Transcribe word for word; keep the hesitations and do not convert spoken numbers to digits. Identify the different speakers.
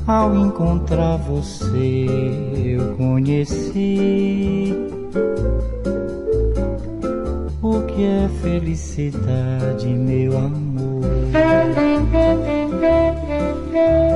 Speaker 1: Ao encontrar você eu conheci o que é felicidade, meu amor.